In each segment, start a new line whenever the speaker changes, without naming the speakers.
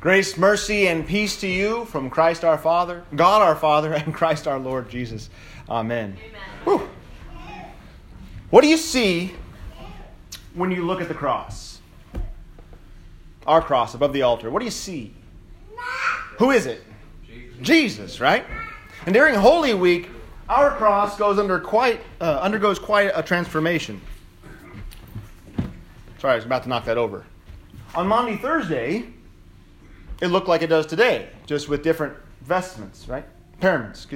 Grace, mercy, and peace to you from Christ our Father, God our Father, and Christ our Lord Jesus. Amen. Amen. What do you see when you look at the cross? Our cross above the altar. What do you see? Who is it? Jesus, right? And during Holy Week, our cross undergoes quite a transformation. Sorry, I was about to knock that over. On Maundy Thursday, it looked like it does today, just with different vestments, right? Paraments.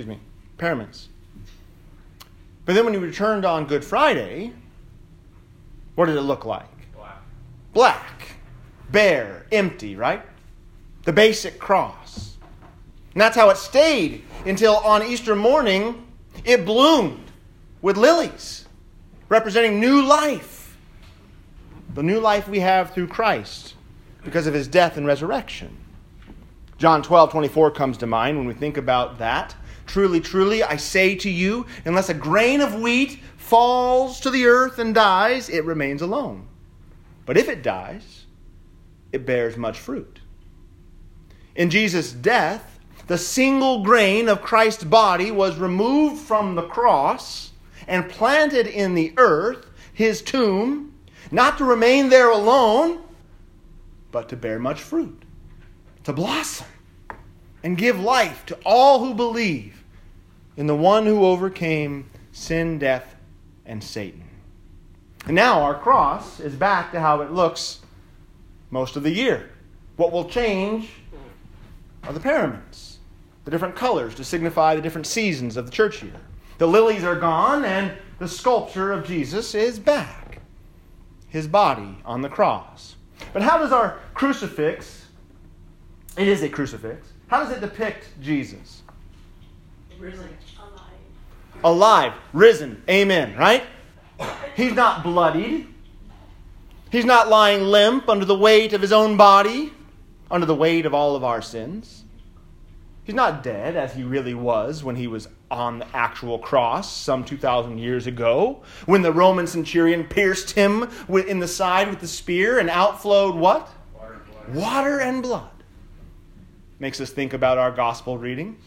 But then when you returned on Good Friday, what did it look like? Black. Bare. Empty, right? The basic cross. And that's how it stayed until on Easter morning, it bloomed with lilies, representing new life. The new life we have through Christ because of His death and resurrection. John 12:24 comes to mind when we think about that. Truly, truly, I say to you, unless a grain of wheat falls to the earth and dies, it remains alone. But if it dies, it bears much fruit. In Jesus' death, the single grain of Christ's body was removed from the cross and planted in the earth, His tomb, not to remain there alone, but to bear much fruit, to blossom, and give life to all who believe in the one who overcame sin, death, and Satan. And now our cross is back to how it looks most of the year. What will change are the paraments, the different colors to signify the different seasons of the church year. The lilies are gone and the sculpture of Jesus is back. His body on the cross. But how does our crucifix, it is a crucifix, how does it depict Jesus?
Risen.
Alive. Risen. Amen. Right? He's not bloodied. He's not lying limp under the weight of His own body, under the weight of all of our sins. He's not dead as He really was when He was on the actual cross some 2,000 years ago, when the Roman centurion pierced Him in the side with the spear and outflowed what? Water and blood. Makes us think about our gospel reading.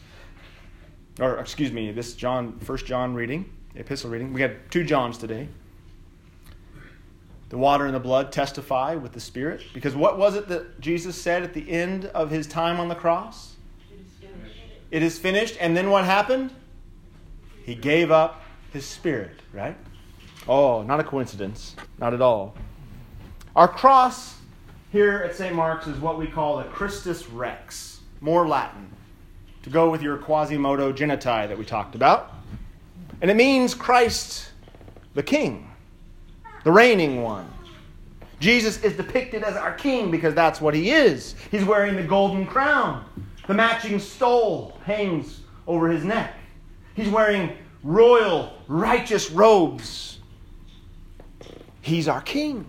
This 1 John reading, epistle reading. We had 2 Johns today. The water and the blood testify with the Spirit. Because what was it that Jesus said at the end of His time on the cross? It is finished. And then what happened? He gave up His Spirit, right? Oh, not a coincidence. Not at all. Our cross here at St. Mark's is what we call the Christus Rex. More Latin. To go with your Quasimodo Geniti that we talked about. And it means Christ the King. The reigning one. Jesus is depicted as our King because that's what He is. He's wearing the golden crown. The matching stole hangs over His neck. He's wearing royal, righteous robes. He's our King.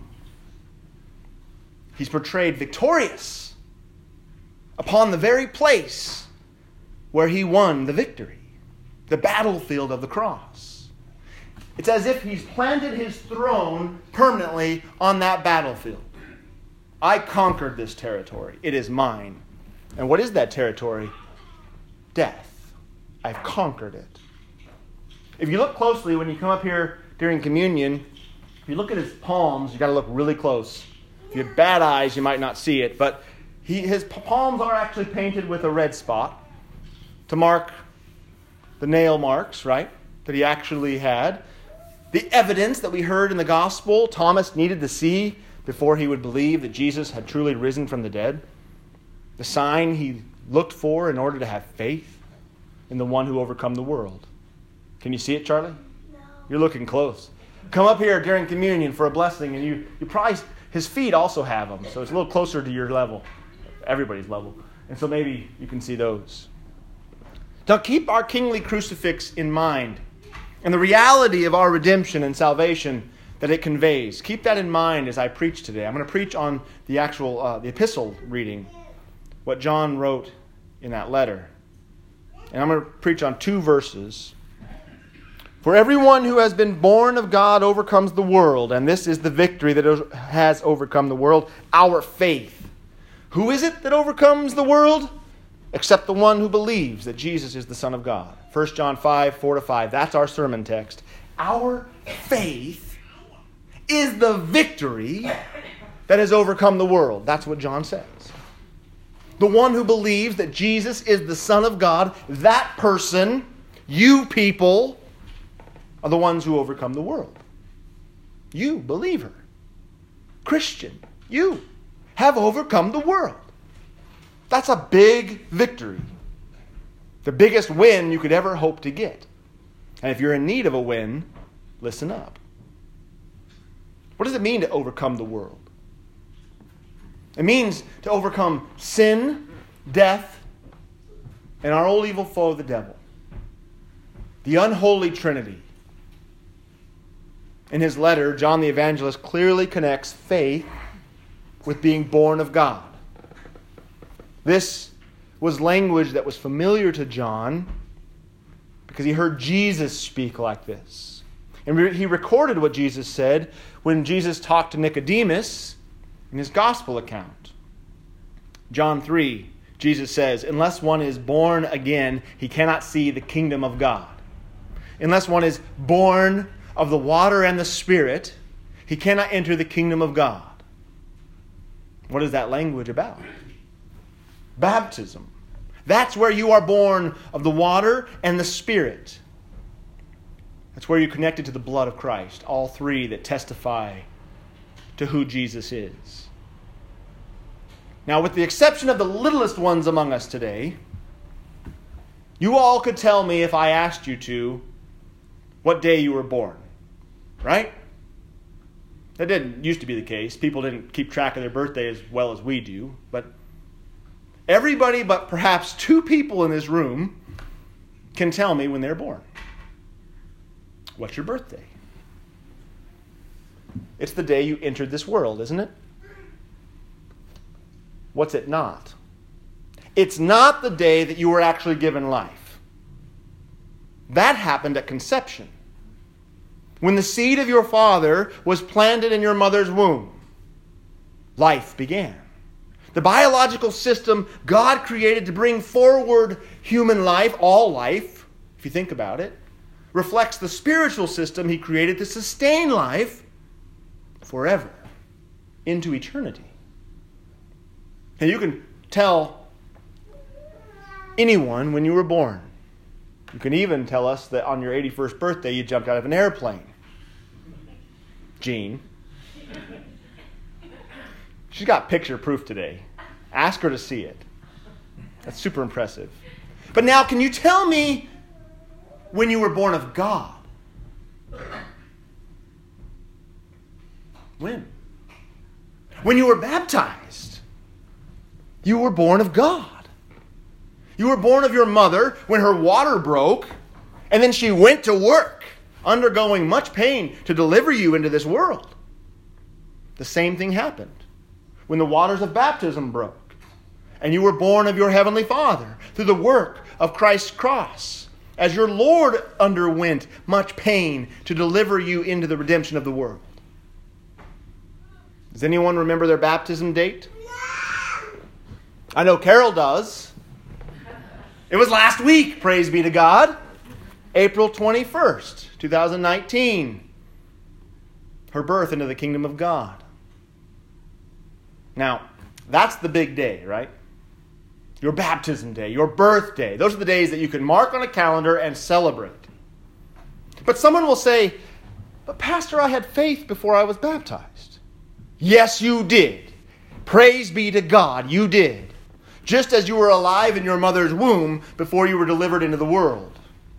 He's portrayed victorious upon the very place where He won the victory, the battlefield of the cross. It's as if He's planted His throne permanently on that battlefield. I conquered this territory. It is mine. And what is that territory? Death. I've conquered it. If you look closely when you come up here during communion, if you look at His palms, you've got to look really close. If you have bad eyes, you might not see it. But his palms are actually painted with a red spot to mark the nail marks, right, that He actually had. The evidence that we heard in the gospel Thomas needed to see before he would believe that Jesus had truly risen from the dead. The sign he looked for in order to have faith in the one who overcome the world. Can you see it, Charlie?
No.
You're looking close. Come up here during communion for a blessing, and you probably, His feet also have them, so it's a little closer to your level, everybody's level. And so maybe you can see those. Now keep our kingly crucifix in mind and the reality of our redemption and salvation that it conveys. Keep that in mind as I preach today. I'm going to preach on the actual the epistle reading, what John wrote in that letter. And I'm going to preach on 2 verses. For everyone who has been born of God overcomes the world, and this is the victory that has overcome the world, our faith. Who is it that overcomes the world? Except the one who believes that Jesus is the Son of God. 1 John 5, 4-5. That's our sermon text. Our faith is the victory that has overcome the world. That's what John says. The one who believes that Jesus is the Son of God, that person, you people, are the ones who overcome the world. You, believer, Christian, you have overcome the world. That's a big victory. The biggest win you could ever hope to get. And if you're in need of a win, listen up. What does it mean to overcome the world? It means to overcome sin, death, and our old evil foe, the devil. The unholy Trinity. In his letter, John the Evangelist clearly connects faith with being born of God. This was language that was familiar to John because he heard Jesus speak like this. And he recorded what Jesus said when Jesus talked to Nicodemus in his gospel account. John 3, Jesus says, "Unless one is born again, he cannot see the kingdom of God. Unless one is born of the water and the Spirit, he cannot enter the kingdom of God." What is that language about? Baptism. That's where you are born of the water and the Spirit. That's where you're connected to the blood of Christ. All three that testify to who Jesus is. Now, with the exception of the littlest ones among us today, you all could tell me if I asked you to what day you were born. Right? That didn't used to be the case. People didn't keep track of their birthday as well as we do. But everybody but perhaps two people in this room can tell me when they're born. What's your birthday? It's the day you entered this world, isn't it? What's it not? It's not the day that you were actually given life. That happened at conception. When the seed of your father was planted in your mother's womb, life began. The biological system God created to bring forward human life, all life, if you think about it, reflects the spiritual system He created to sustain life forever, into eternity. And you can tell anyone when you were born. You can even tell us that on your 81st birthday you jumped out of an airplane. Jean. She's got picture proof today. Ask her to see it. That's super impressive. But now, can you tell me when you were born of God? When? When you were baptized. You were born of God. You were born of your mother when her water broke, and then she went to work, undergoing much pain to deliver you into this world. The same thing happened when the waters of baptism broke, and you were born of your heavenly Father through the work of Christ's cross, as your Lord underwent much pain to deliver you into the redemption of the world. Does anyone remember their baptism date? I know Carol does. It was last week, praise be to God. April 21st, 2019. Her birth into the kingdom of God. Now, that's the big day, right? Your baptism day, your birthday. Those are the days that you can mark on a calendar and celebrate. But someone will say, "But Pastor, I had faith before I was baptized." Yes, you did. Praise be to God, you did. Just as you were alive in your mother's womb before you were delivered into the world.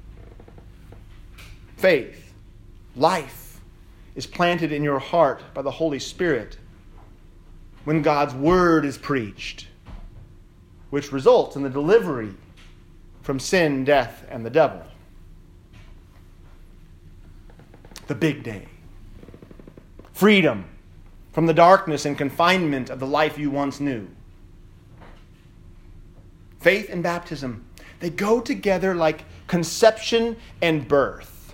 Faith, life, is planted in your heart by the Holy Spirit when God's Word is preached, which results in the delivery from sin, death, and the devil. The big day. Freedom from the darkness and confinement of the life you once knew. Faith and baptism, they go together like conception and birth.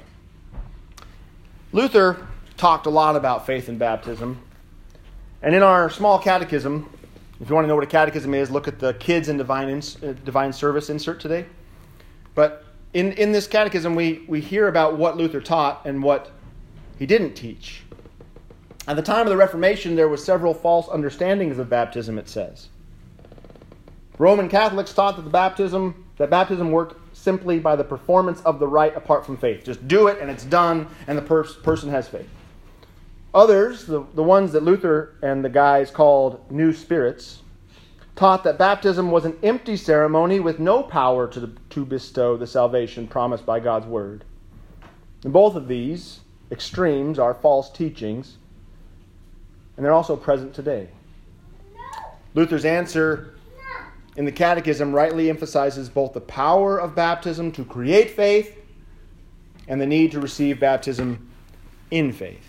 Luther talked a lot about faith and baptism. And in our small catechism, If you want to know what a catechism is, look at the Kids in Divine Service insert today. But in this catechism, we hear about what Luther taught and what he didn't teach. At the time of the Reformation, there were several false understandings of baptism, it says. Roman Catholics taught that baptism worked simply by the performance of the rite apart from faith. Just do it and it's done, and the person has faith. Others, the ones that Luther and the guys called New Spirits, taught that baptism was an empty ceremony with no power to bestow the salvation promised by God's Word. And both of these extremes are false teachings, and they're also present today. Luther's answer in the Catechism rightly emphasizes both the power of baptism to create faith and the need to receive baptism in faith.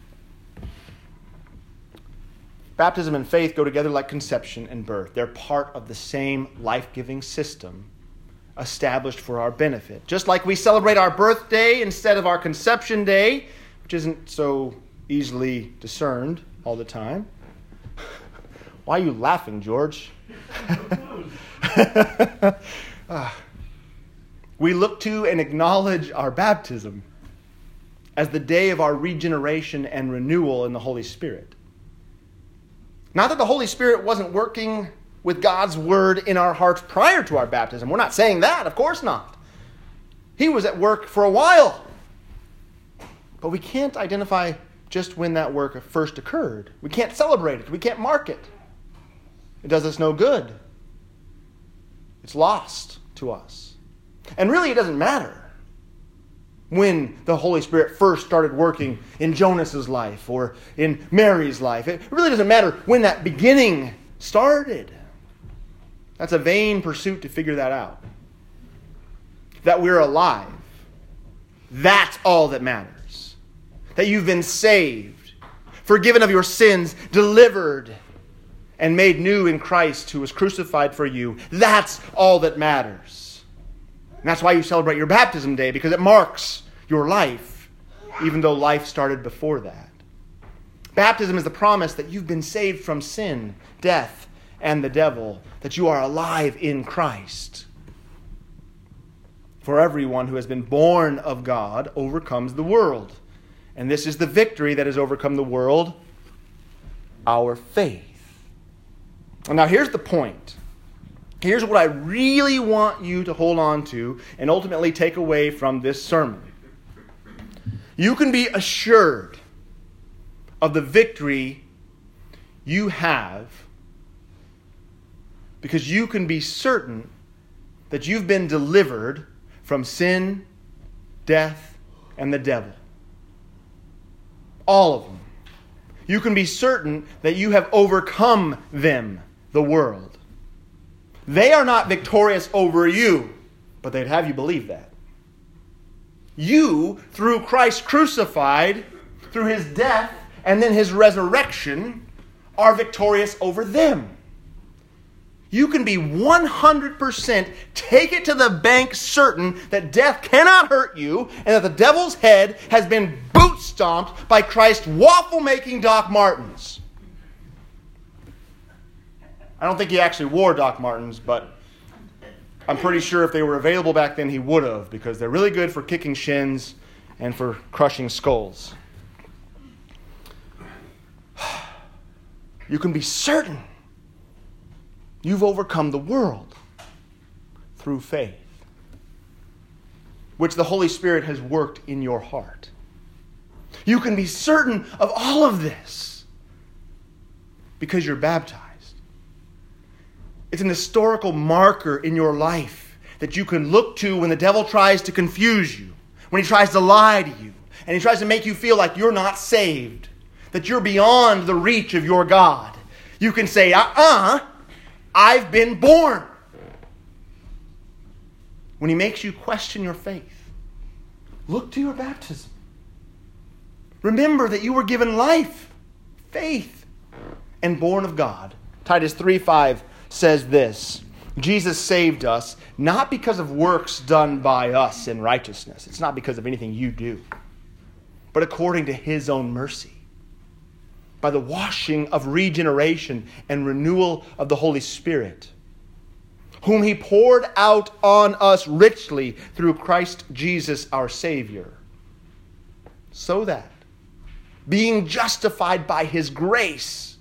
Baptism and faith go together like conception and birth. They're part of the same life-giving system established for our benefit. Just like we celebrate our birthday instead of our conception day, which isn't so easily discerned all the time. Why are you laughing, George? We look to and acknowledge our baptism as the day of our regeneration and renewal in the Holy Spirit. Not that the Holy Spirit wasn't working with God's Word in our hearts prior to our baptism. We're not saying that, of course not. He was at work for a while. But we can't identify just when that work first occurred. We can't celebrate it. We can't mark it. It does us no good. It's lost to us. And really, it doesn't matter when the Holy Spirit first started working in Jonas's life or in Mary's life. It really doesn't matter when that beginning started. That's a vain pursuit to figure that out. That we're alive. That's all that matters. That you've been saved, forgiven of your sins, delivered, and made new in Christ who was crucified for you. That's all that matters. And that's why you celebrate your baptism day, because it marks your life, even though life started before that. Baptism is the promise that you've been saved from sin, death, and the devil, that you are alive in Christ. For everyone who has been born of God overcomes the world. And this is the victory that has overcome the world, our faith. And now here's the point. Here's what I really want you to hold on to and ultimately take away from this sermon. You can be assured of the victory you have because you can be certain that you've been delivered from sin, death, and the devil. All of them. You can be certain that you have overcome them, the world. They are not victorious over you, but they'd have you believe that. You, through Christ crucified, through His death and then His resurrection, are victorious over them. You can be 100% take it to the bank certain that death cannot hurt you and that the devil's head has been boot stomped by Christ's waffle-making Doc Martens. I don't think he actually wore Doc Martens, but I'm pretty sure if they were available back then, he would have, because they're really good for kicking shins and for crushing skulls. You can be certain you've overcome the world through faith, which the Holy Spirit has worked in your heart. You can be certain of all of this because you're baptized. It's an historical marker in your life that you can look to when the devil tries to confuse you, when he tries to lie to you, and he tries to make you feel like you're not saved, that you're beyond the reach of your God. You can say, I've been born. When he makes you question your faith, look to your baptism. Remember that you were given life, faith, and born of God. Titus 3:5 says this: Jesus saved us not because of works done by us in righteousness. It's not because of anything you do, but according to His own mercy. by the washing of regeneration and renewal of the Holy Spirit, whom he poured out on us richly through Christ Jesus our Savior, so that, being justified by his grace,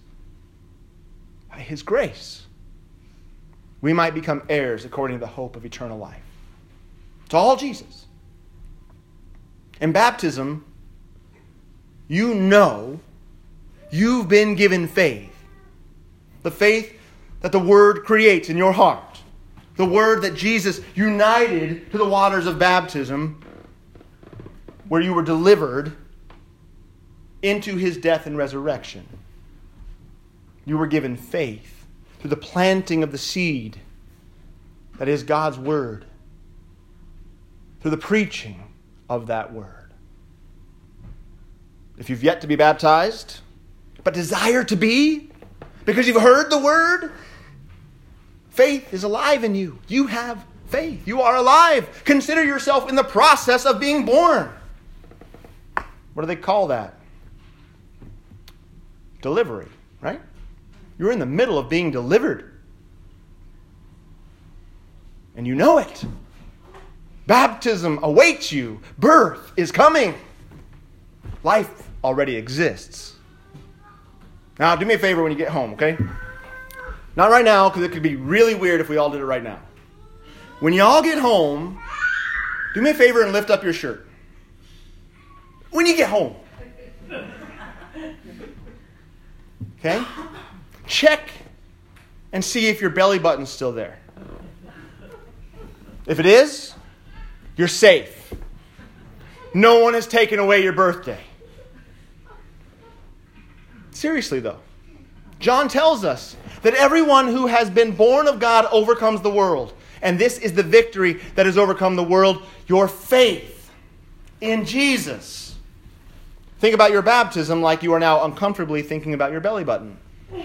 we might become heirs according to the hope of eternal life. It's all Jesus. In baptism, you know you've been given faith. The faith that the Word creates in your heart. The Word that Jesus united to the waters of baptism, where you were delivered into his death and resurrection. You were given faith through the planting of the seed that is God's Word, through the preaching of that Word. If you've yet to be baptized, but desire to be, because you've heard the Word, faith is alive in you. You have faith. You are alive. Consider yourself in the process of being born. What do they call that? Delivery, right? You're in the middle of being delivered. And you know it. Baptism awaits you. Birth is coming. Life already exists. Now, do me a favor when you get home, okay? Not right now, because it could be really weird if we all did it right now. When you all get home, do me a favor and lift up your shirt. When you get home. Okay? Check and see if your belly button's still there. If it is, you're safe. No one has taken away your birthday. Seriously, though. John tells us that everyone who has been born of God overcomes the world. And this is the victory that has overcome the world, your faith in Jesus. Think about your baptism like you are now uncomfortably thinking about your belly button.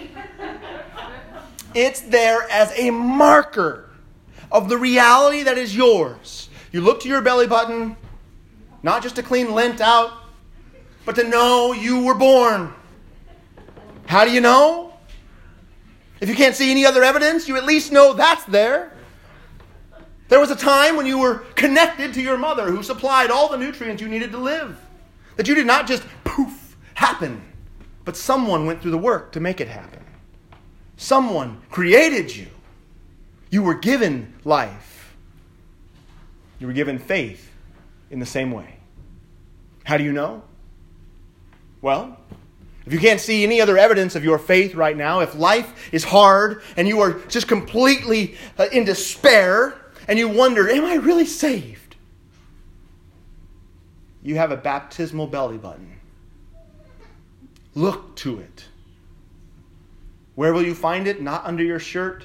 It's there as a marker of the reality that is yours. You look to your belly button, not just to clean lint out, but to know you were born. How do you know? If you can't see any other evidence, you at least know that's there. There was a time when you were connected to your mother who supplied all the nutrients you needed to live. That you did not just poof, happen, but someone went through the work to make it happen. Someone created you. You were given life. You were given faith in the same way. How do you know? Well, if you can't see any other evidence of your faith right now, if life is hard and you are just completely in despair and you wonder, am I really saved? You have a baptismal belly button. Look to it. Where will you find it? Not under your shirt.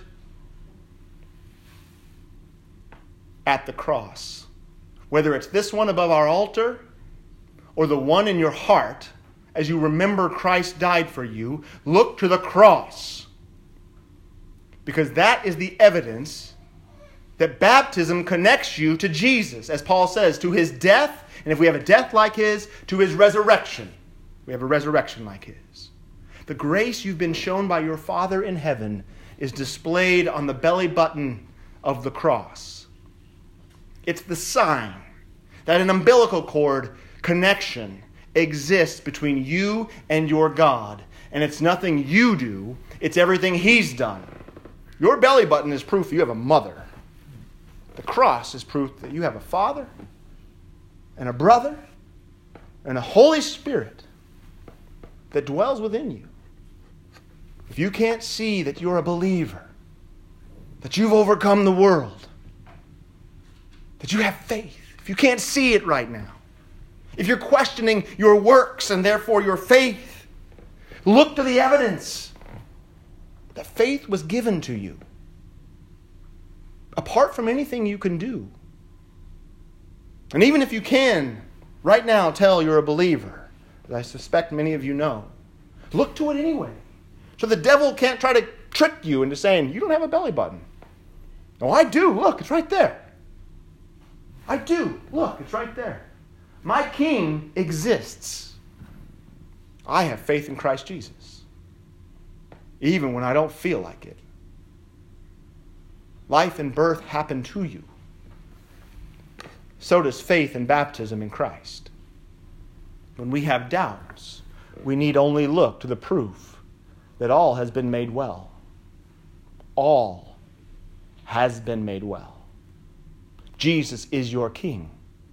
At the cross. Whether it's this one above our altar or the one in your heart, as you remember Christ died for you, look to the cross. Because that is the evidence that baptism connects you to Jesus, as Paul says, to his death, and if we have a death like his, to his resurrection. We have a resurrection like his. The grace you've been shown by your Father in heaven is displayed on the belly button of the cross. It's the sign that an umbilical cord connection exists between you and your God. And it's nothing you do, it's everything he's done. Your belly button is proof you have a mother. The cross is proof that you have a Father and a brother and a Holy Spirit that dwells within you. If you can't see that you're a believer, that you've overcome the world, that you have faith, if you can't see it right now, if you're questioning your works and therefore your faith, look to the evidence that faith was given to you apart from anything you can do. And even if you can, right now, tell you're a believer, as I suspect many of you know, look to it anyway. So the devil can't try to trick you into saying, you don't have a belly button. No, I do. Look, it's right there. I do. Look, it's right there. My King exists. I have faith in Christ Jesus, even when I don't feel like it. Life and birth happen to you. So does faith and baptism in Christ. When we have doubts, we need only look to the proof that all has been made well. All has been made well. Jesus is your King.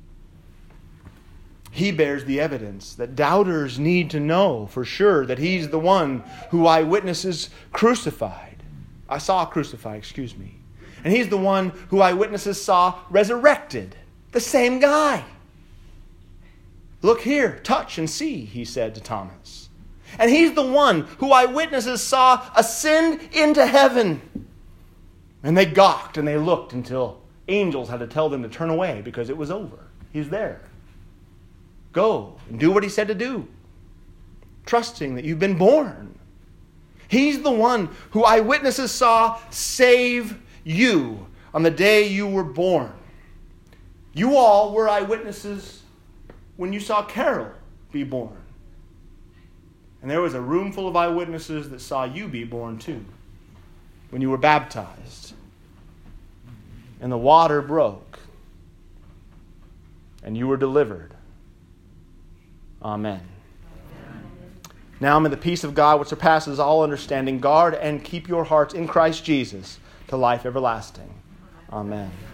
He bears the evidence that doubters need to know for sure that He's the one who eyewitnesses saw crucified. And He's the one who eyewitnesses saw resurrected. The same guy. Look here, touch and see, He said to Thomas. And He's the one who eyewitnesses saw ascend into heaven. And they gawked and they looked until angels had to tell them to turn away because it was over. He's there. Go and do what He said to do, trusting that you've been born. He's the one who eyewitnesses saw save you on the day you were born. You all were eyewitnesses when you saw Carol be born. And there was a room full of eyewitnesses that saw you be born too, when you were baptized. And the water broke, and you were delivered. Amen. Now may the peace of God, which surpasses all understanding, guard and keep your hearts in Christ Jesus to life everlasting. Amen.